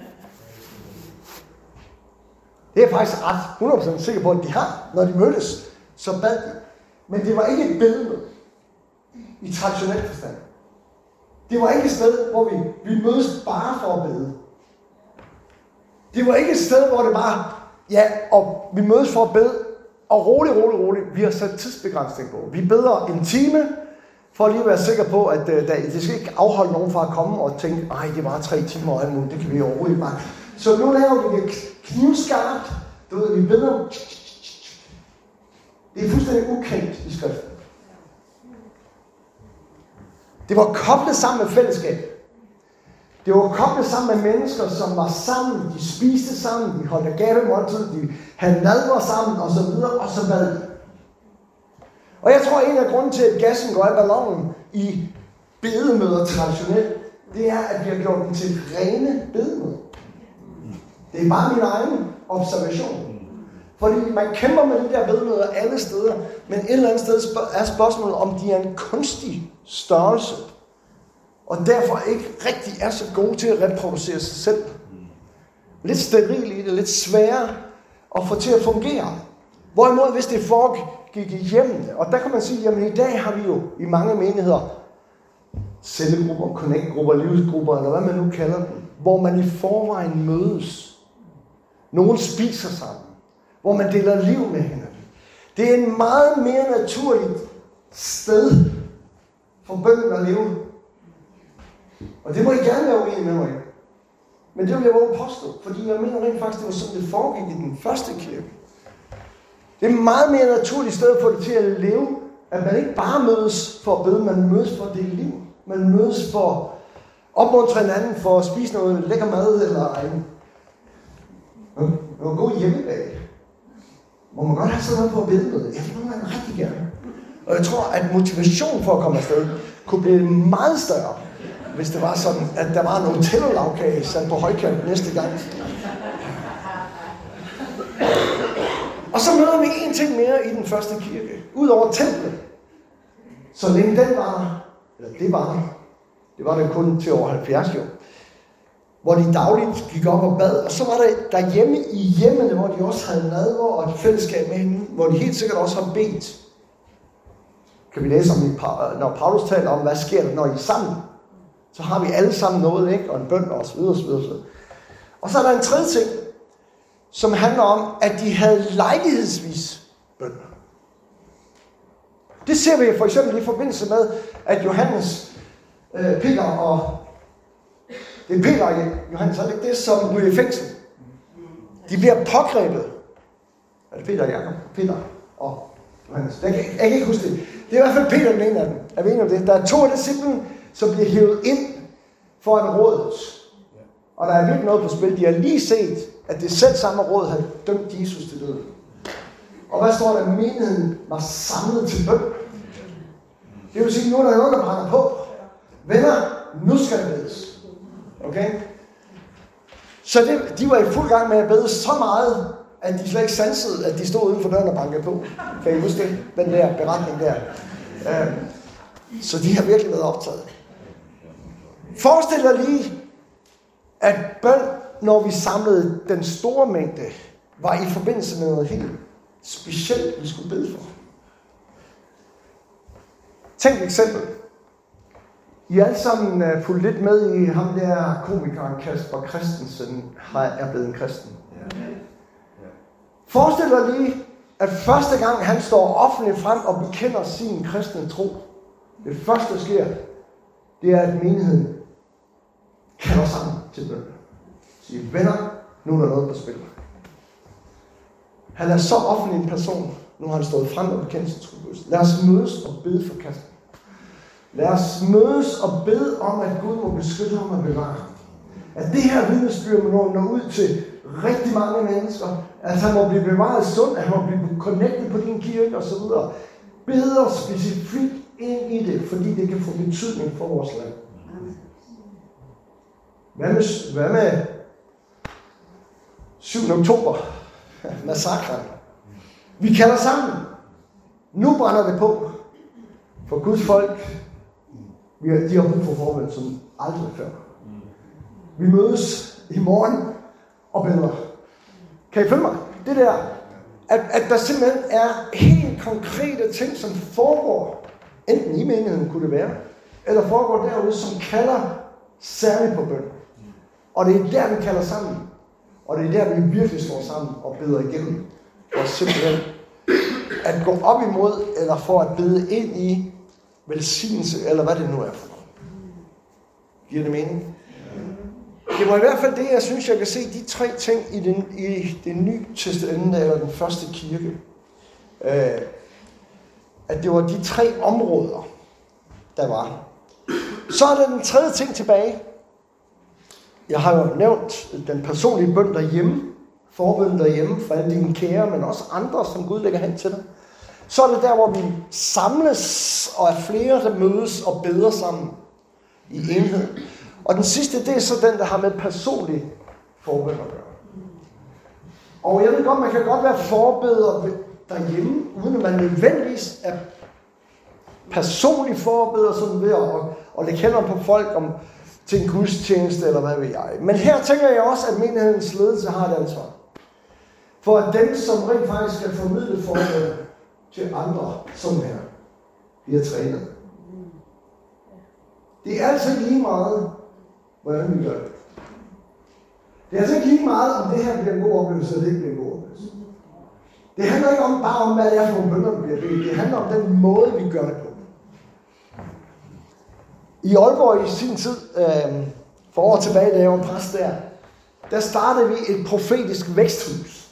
S1: Det er jeg faktisk ret hundrede procent sikker på, at de har. Når de mødtes, så bad de. Men det var ikke et bedemøde i traditionel forstand. Det var ikke et sted, hvor vi, vi mødes bare for at bede. Det var ikke et sted, hvor det bare, ja, og vi mødes for at bede, og roligt, roligt, roligt, vi har sat tidsbegrænsning på. Vi beder en time, for lige at være sikker på, at uh, det skal ikke afholde nogen fra at komme og tænke, ej, det var tre timer og alt muligt, det kan vi overhovedet ikke bare. Så nu laver vi det knivskarpt, du ved, vi beder. Det er fuldstændig ukendt i skriften. Det var koblet sammen med fællesskab. Det var koblet sammen med mennesker, som var sammen, de spiste sammen, de holdt gavemåltid, de havde nadver sammen og så videre, og så bad de. Og jeg tror, en af grunden til, at gassen går af ballonen i bedemøder traditionelt, det er, at vi har gjort den til rene bedemøder. Det er bare min egen observation. Fordi man kæmper med de der bedemøder alle steder, men et eller andet sted er spørgsmålet, om de er en kunstig størrelse, og derfor ikke rigtig er så gode til at reproducere sig selv. Lidt steril i det, lidt sværere at få til at fungere. Hvorimod, hvis det foregik i hjemmene, og der kan man sige, jamen i dag har vi jo i mange menigheder cellegrupper, connect-grupper, livsgrupper, eller hvad man nu kalder dem, hvor man i forvejen mødes. Nogen spiser sammen, hvor man deler liv med hinanden. Det er en meget mere naturligt sted for bønnen at leve. Og det må I gerne være uenige med mig. Men det vil jeg våge påstå, fordi jeg mener rent faktisk, det var sådan, det foregik i den første kirke. Det er meget mere naturligt sted at få det til at leve, at man ikke bare mødes for at bede, man mødes for at dele liv. Man mødes for opmuntre hinanden for at spise noget lækker mad, eller en, noget god hjemmebag. Må man godt have sådan noget på at bede noget? Jeg vil nogle gange rigtig gerne. Og jeg tror, at motivationen for at komme afsted kunne blive meget større, hvis det var sådan, at der var en Nutella-lavkage sat på højkant næste gang. Og så møder vi en ting mere i den første kirke. Udover templet. Så længe den var der, eller det var der, det var det kun til over halvfjerds år, hvor de dagligt gik op og bad. Og så var der derhjemme i hjemmene, hvor de også havde nadver og et fællesskab med hende, hvor de helt sikkert også har bedt. Kan vi læse om, når Paulus taler om, hvad sker der, når I er sammen? Så har vi alle sammen noget, ikke? Og en bøn og så videre, så videre, så videre. Og så er der en tredje ting, som handler om, at de havde lejlighedsvis bøn. Det ser vi for eksempel i forbindelse med, at Johannes, øh, Peter og... Det er Peter og Johannes, er det ikke det, som ryger i fængsel? De bliver pågrebet. Er det Peter og Jakob? Peter og Johannes. Jeg kan, jeg kan ikke huske det. Det er i hvert fald Peter, den ene af dem. Er vi enige om det? Der er to af disciplen, som bliver hævet ind foran rådet. Og der er virkelig noget på spil. De har lige set, at det selv samme råd havde dømt Jesus til døden. Og hvad står der? Menigheden var samlet til bøn. Det vil sige, at nu er der noget, der brænder på. Venner, nu skal det bedes. Okay? Så det, de var i fuld gang med at bede så meget, at de slet ikke sansede, at de stod uden for døren og bankede på. Kan I huske det? Den der beretning der. Uh, så de har virkelig været optaget. Forestil dig lige, at bøn, når vi samlede den store mængde, var i forbindelse med noget helt specielt, vi skulle bede for. Tænk et eksempel. I er alle sammen uh, fulgt lidt med i ham der komikeren Kasper Christensen, er blevet en kristen. Forestil dig lige, at første gang han står offentligt frem og bekender sin kristne tro, det første der sker, det er, at menigheden kalder sammen til bøn. Siger, venner, nu er der noget på spil. Han er så offentlig en person, nu har han stået frem og bekendt sin tro. Lad os mødes og bede for Kasper. Lad os mødes og bede om, at Gud må beskytte ham og bevare ham. At det her vidnesbyrd må nå ud til rigtig mange mennesker. At han må blive bevaret sund, at han må blive connected på din kirke osv. Beder specifikt ind i det, fordi det kan få betydning for vores land. Hvad med, hvad med syvende oktober? Massakren. Vi kalder sammen. Nu brænder det på. For Guds folk, vi har, de har brug for forbøn som aldrig før. Vi mødes i morgen og beder. Kan I følge mig? Det der, at, at der simpelthen er helt konkrete ting, som foregår, enten i menigheden kunne det være, eller foregår derude, som kalder særligt på bøn. Og det er der, vi kalder sammen. Og det er der, vi virkelig står sammen og beder igennem. For simpelthen at gå op imod, eller for at bede ind i velsignelse, eller hvad det nu er for noget. Giver det mening? Det var i hvert fald det, jeg synes, jeg kan se de tre ting i, den, i det nye testamente, eller den første kirke. Øh, at det var de tre områder, der var. Så er der den tredje ting tilbage. Jeg har jo nævnt den personlige bøn derhjemme, forbøn derhjemme for alle dine kære, men også andre, som Gud lægger hen til dig. Så er det der, hvor vi samles og er flere, der mødes og beder sammen i enhed. Og den sidste, det er så den, der har med personlig forbøn at gøre. Og jeg ved godt, man kan godt være forbeder derhjemme, uden at man nødvendigvis er personlig forbeder, sådan ved at, at lægge hænder på folk om til en gudstjeneste, eller hvad ved jeg. Men her tænker jeg også, at menighedens ledelse har et ansvar. For at dem, som rent faktisk skal formidle forbøn til andre, som her, bliver trænet. Det er altså ikke lige meget, hvordan vi gør det. Det er altså ikke lige meget, om det her bliver en god oplevelse, eller det ikke bliver en god oplevelse. Det handler ikke om, bare om, hvad det er for nogle bønner, der bliver bedt. Det handler om den måde, vi gør det på. I Aalborg i sin tid, øh, for år tilbage, da jeg var præst der, der startede vi et profetisk væksthus.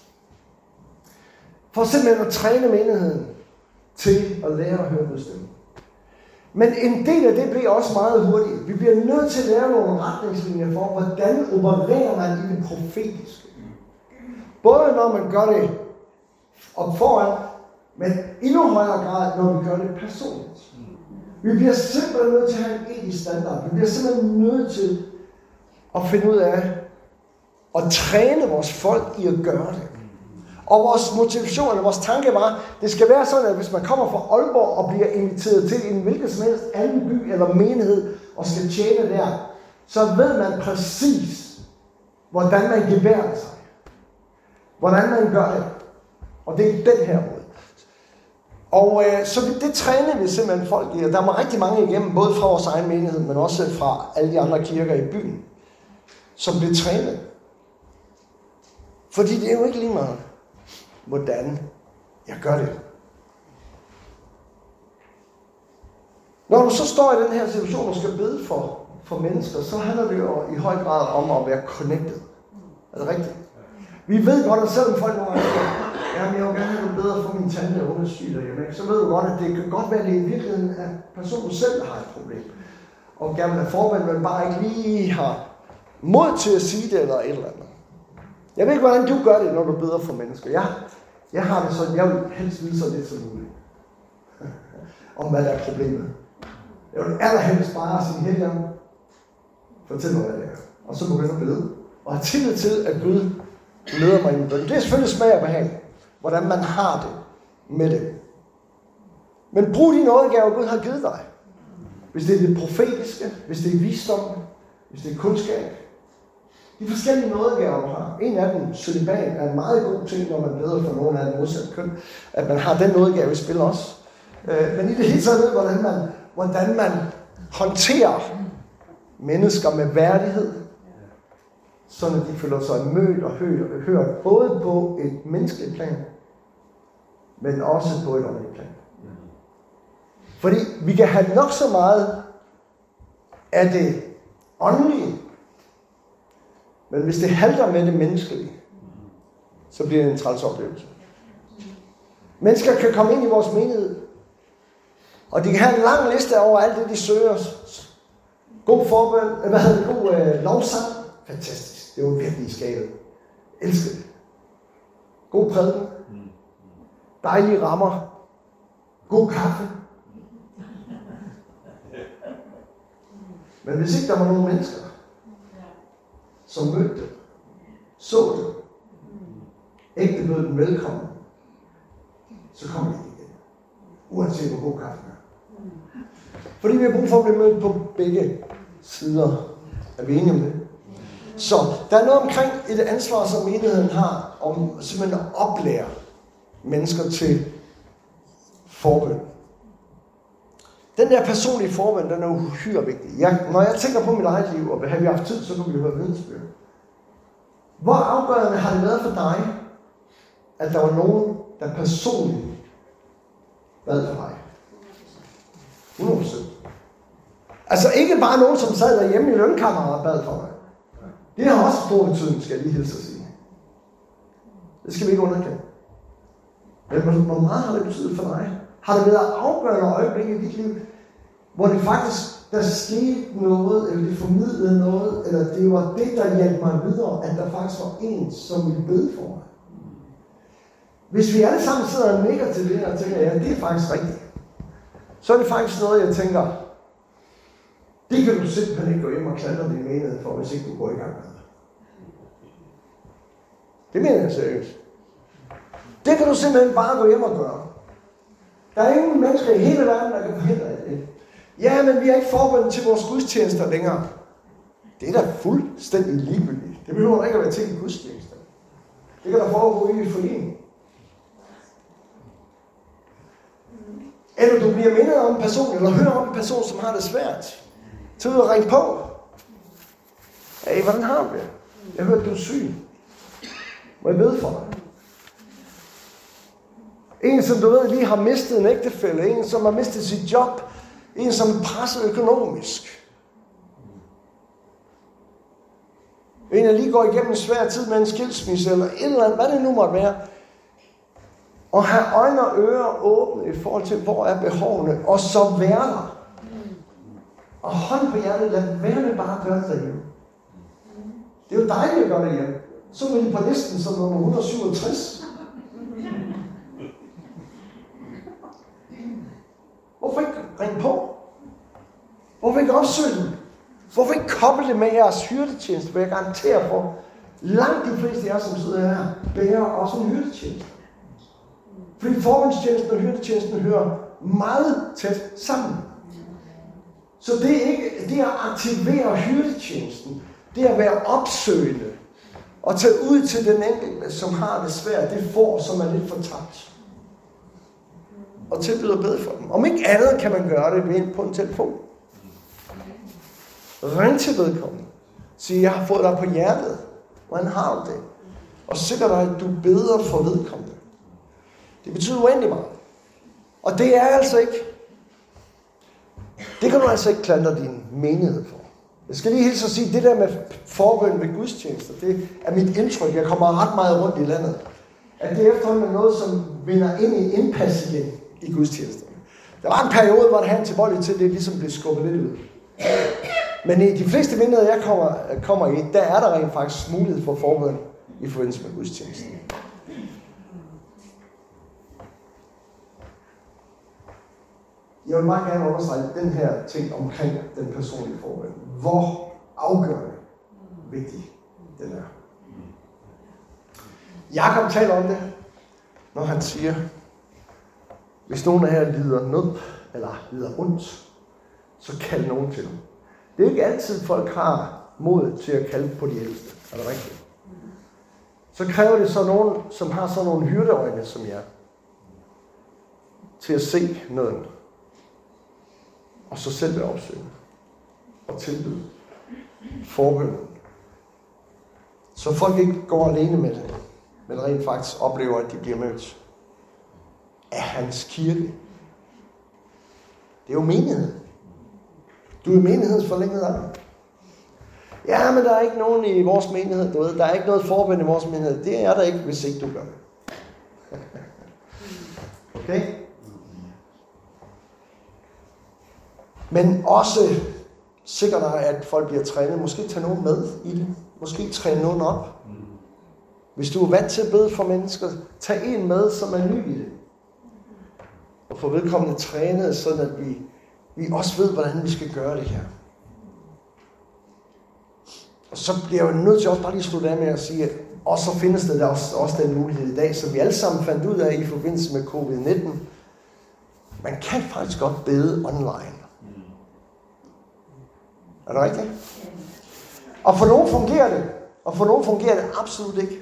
S1: For simpelthen at træne menigheden til at lære at høre Guds stemme. Men en del af det bliver også meget hurtigt. Vi bliver nødt til at lave nogle retningslinjer for, hvordan opererer man i det profetiske. Både når man gør det op foran, men endnu højere grad, når vi gør det personligt. Vi bliver simpelthen nødt til at have en etisk standard. Vi bliver simpelthen nødt til at finde ud af at træne vores folk i at gøre det. Og vores motivation eller vores tanke var, det skal være sådan, at hvis man kommer fra Aalborg og bliver inviteret til en hvilken som helst anden by eller menighed og skal tjene der, så ved man præcis, hvordan man gebærer sig. Hvordan man gør det. Og det er den her måde. Og øh, så det træner vi simpelthen folk i. Og der var rigtig mange igennem, både fra vores egen menighed, men også fra alle de andre kirker i byen, som blev trænet. Fordi det er jo ikke lige meget, hvordan jeg gør det. Når du så står i den her situation og skal bede for, for mennesker, så handler det jo i høj grad om at være connected. Er det rigtigt? Vi ved godt, at selvom folk nogle gange siger, jamen jeg vil gerne have noget bedre for min tante, og hun er syg derhjemme, så ved du godt, at det kan godt være, at det i virkeligheden er personen selv, der har et problem. Og gerne vil have forbund, men bare ikke lige har mod til at sige det eller et eller andet. Jeg ved ikke, hvordan du gør det, når du beder for mennesker. Jeg, jeg har det sådan, jeg vil helst vide så lidt som muligt. Om hvad der er problemet. Jeg vil allerhelst bare sige, Helligånd, fortæl mig, hvad det er. Og så begynde at bede. Og have tillid til, at Gud leder mig i min bøn. Det er selvfølgelig smag og behag, hvordan man har det med det. Men brug de nådegaver, Gud har givet dig. Hvis det er det profetiske, hvis det er visdom, hvis det er kundskab. De forskellige nådegaver, du har. En af dem, cølibat, er en meget god ting, når man beder for nogen af den modsatte køn. At man har den nådegave i spil også. Men i det hele taget ved, hvordan man, hvordan man håndterer mennesker med værdighed, så de føler sig mødt og hørt, både på et menneskeligt plan, men også på et åndeligt plan. Fordi vi kan have nok så meget af det åndelige, men hvis det halter med det menneskelige, så bliver det en træls oplevelse. Mennesker kan komme ind i vores menighed, og de kan have en lang liste over alt det, de søger. God forbøn, hvad hedder det, god øh, lovsang. Fantastisk. Det er jo virkelig skalet. Elsker det. God prædiken. Dejlige rammer. God kaffe. Men hvis ikke der var nogen mennesker, som mødte det, så det, ægte bød den velkommen, så kommer de igen. Uanset hvor god kaffen er. Fordi vi har brug for at blive mødt på begge sider. Er vi enige om det? Så der er noget omkring et ansvar, som menigheden har, om simpelthen at oplære mennesker til forbøn. Den der personlige forbøn, den er uhyre vigtig. Jeg, når jeg tænker på mit eget liv, og havde vi haft tid, så kunne vi høre vidnesbyrd. Hvor afgørende har det været for dig, at der var nogen, der personligt bad for dig? hundrede procent. Altså ikke bare nogen, som sad derhjemme i lønkammeret og bad for dig. Det har også stor betydning, skal jeg lige hilse at sige. Det skal vi ikke underkende. Men hvor meget har det betydet for dig? Har det været afgørende øjeblik i dit liv, hvor det faktisk, der skete noget, eller det formidlede noget, eller det var det, der hjalp mig videre, at der faktisk var en, som ville bede for mig? Hvis vi alle sammen sidder og nikker til det, og tænker, ja, det er faktisk rigtigt, så er det faktisk noget, jeg tænker, det kan du simpelthen ikke gå hjem og klandre din menighed for, hvis ikke du går i gang med det. Det mener jeg seriøst. Det kan du simpelthen bare gå hjem og gøre. Der er ingen mennesker i hele verden, der kan forhindre det. Ja, men vi er ikke forberedt til vores gudstjenester længere. Det er da fuldstændig ligegyldigt. Det behøver ikke at være til en gudstjeneste. Det kan der foregå i forening. Eller du bliver mindet om en person, eller hører om en person, som har det svært. Så ud og ringe på. Hey, hvordan har du det? Jeg hørte, du er syg. Må jeg bede for dig? En, som du ved lige har mistet en ægtefælle. En, som har mistet sit job. En, som er presset økonomisk. En, der lige går igennem en svær tid med en skilsmisse, eller et eller andet, hvad det nu måtte være. Og have øjne og ører åbne i forhold til, hvor er behovene, og så være der. Og hånd på hjertet, lad være med bare at gøre det derhjemme. Det er jo dejligt at gøre det hjemme. Så er vi på listen som nummer et hundrede og syvogtres. Hvorfor ikke ringe på? Hvorfor ikke opsøge dem? Hvorfor ikke koble det med jeres hyrdetjeneste? For jeg garanterer for, langt de fleste af jer, som sidder her, bærer også en hyrdetjeneste. Fordi forbundstjenesten og hyrdetjenesten hører meget tæt sammen. Så det er ikke det at aktivere hyrdetjenesten, det er at være opsøgende og tage ud til den enkelte, som har det svært, det får, som er lidt fortabt. Og tilbyde at bede for dem. Om ikke andet kan man gøre det ved ind på en telefon. Ring til vedkommende. Sig, jeg har fået dig på hjertet. Hvordan har du det? Og sikre dig, at du beder for vedkommende. Det betyder uendelig meget. Og det er altså ikke, det kan du altså ikke klandre din menighed for. Jeg skal lige hilse at sige, det der med forbøn ved gudstjenester, det er mit indtryk. Jeg kommer ret meget rundt i landet. At det efterhånden er noget, som vinder ind i indpas igen i gudstjenesterne. Der var en periode, hvor det havde en tilbøjelighed til, at det ligesom blev skubbet lidt ud. Men i de fleste menigheder, jeg kommer, kommer i, der er der rent faktisk mulighed for forbøn i forbindelse med gudstjenesten. Jeg vil meget gerne understrege den her ting omkring den personlige forbøn. Hvor afgørende vigtig den er. Jakob taler om det, når han siger, hvis nogen af jer lider nød, eller lider ondt, så kald nogen til dem. Det er ikke altid, folk har mod til at kalde på de ældste. Er det rigtigt? Så kræver det så nogen, som har sådan nogle hyrdeøjne som jer, til at se nøden. Og så selv være opsøgende. Og tilbyde. Forbøn. Så folk ikke går alene med det, men rent faktisk oplever, at de bliver mødt af hans kirke. Det er jo menighed. Du er menighedens forlængede arm. Ja, men der er ikke nogen i vores menighed, du ved. Der er ikke noget forbøn i vores menighed. Det er der ikke, hvis ikke du gør det. Okay? Men også sikre dig, at folk bliver trænet. Måske tage nogen med i det. Måske træne nogen op. Hvis du er vant til at bede for mennesker, tag en med, som er ny i det. Og få vedkommende trænet, sådan at vi, vi også ved, hvordan vi skal gøre det her. Og så bliver jeg jo nødt til også bare lige at slutte af med at sige, at også så findes det der også, også den mulighed i dag, som vi alle sammen fandt ud af i forbindelse med covid nitten. Man kan faktisk godt bede online. Er det rigtigt? Og for nogen fungerer det, og for nogen fungerer det absolut ikke.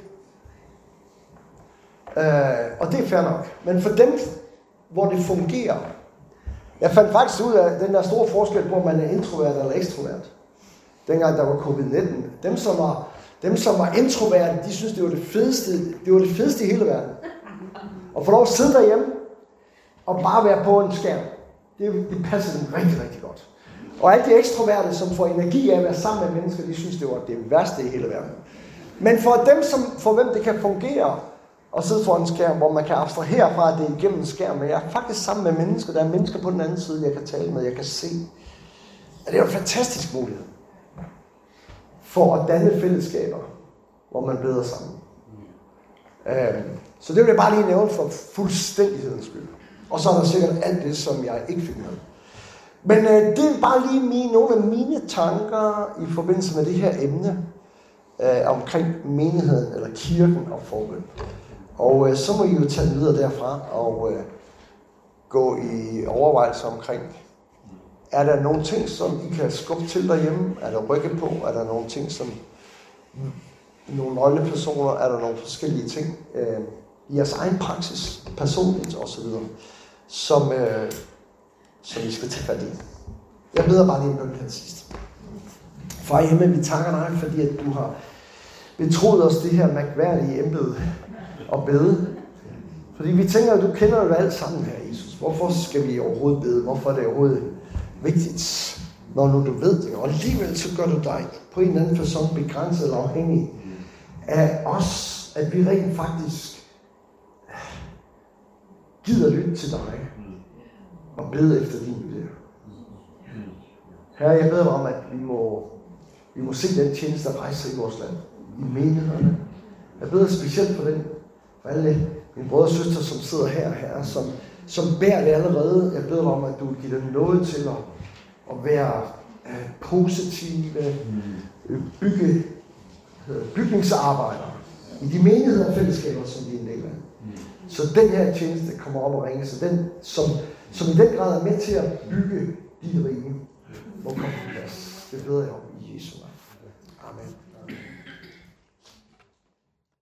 S1: Øh, og det er fair nok. Men for dem, hvor det fungerer, jeg fandt faktisk ud af den der store forskel på, om man er introvert eller ekstrovert. Dengang der var covid nitten. Dem, som var, dem, som var introverte, de synes, det var det fedeste, det var det fedeste i hele verden. Og få lov at sidde derhjemme og bare være på en skærm. Det, det passer dem rigtig, rigtig godt. Og alle de ekstroverte, som får energi af at være sammen med mennesker, de synes, det var det værste i hele verden. Men for dem, som, for hvem det kan fungere at sidde foran en skærm, hvor man kan abstrahere fra, at det er igennem en skærm, men jeg er faktisk sammen med mennesker, der er mennesker på den anden side, jeg kan tale med, jeg kan se. Og det er jo en fantastisk mulighed for at danne fællesskaber, hvor man beder sammen. Så det vil jeg bare lige nævne for fuldstændighedens skyld. Og så er der sikkert alt det, som jeg ikke fik med. Men øh, det er bare lige mine, nogle af mine tanker i forbindelse med det her emne øh, omkring menigheden eller kirken og forbøn. Og øh, så må I jo tage det videre derfra og øh, gå i overvejelser omkring, er der nogle ting, som I kan skubbe til derhjemme? Er der rykke på? Er der nogle ting, som nogle nøglepersoner? Er der nogle forskellige ting øh, i jeres egen praksis, personligt osv., som... Øh, som vi skal tage fat i. Jeg beder bare lige en bøn her sidst. Far i himmel, vi takker dig, fordi at du har betroet os det her mærkværdige embede og bede. Fordi vi tænker, at du kender det alt sammen her, Jesus. Hvorfor skal vi overhovedet bede? Hvorfor er det overhovedet vigtigt, når nu du ved det? Og alligevel så gør du dig på en eller anden person begrænset eller afhængig af os, at vi rent faktisk gider lytte til dig og bede efter din vilje. Herre, jeg beder dig om, at vi må, vi må se den tjeneste, der rejser i vores land, i menighederne. Jeg beder specielt for, den, for alle mine brødre og søstre, som sidder her, herre, som, som bærer det allerede. Jeg beder dig om, at du vil give dem noget til at, at være uh, positive uh, bygge, uh, bygningsarbejdere i de menigheder og fællesskaber, som vi er en del af. Så den her tjeneste kommer op og ringe, så den, som, som i den grad er med til at bygge dit rige, må komme på plads. Det beder jeg om i Jesu navn. Amen.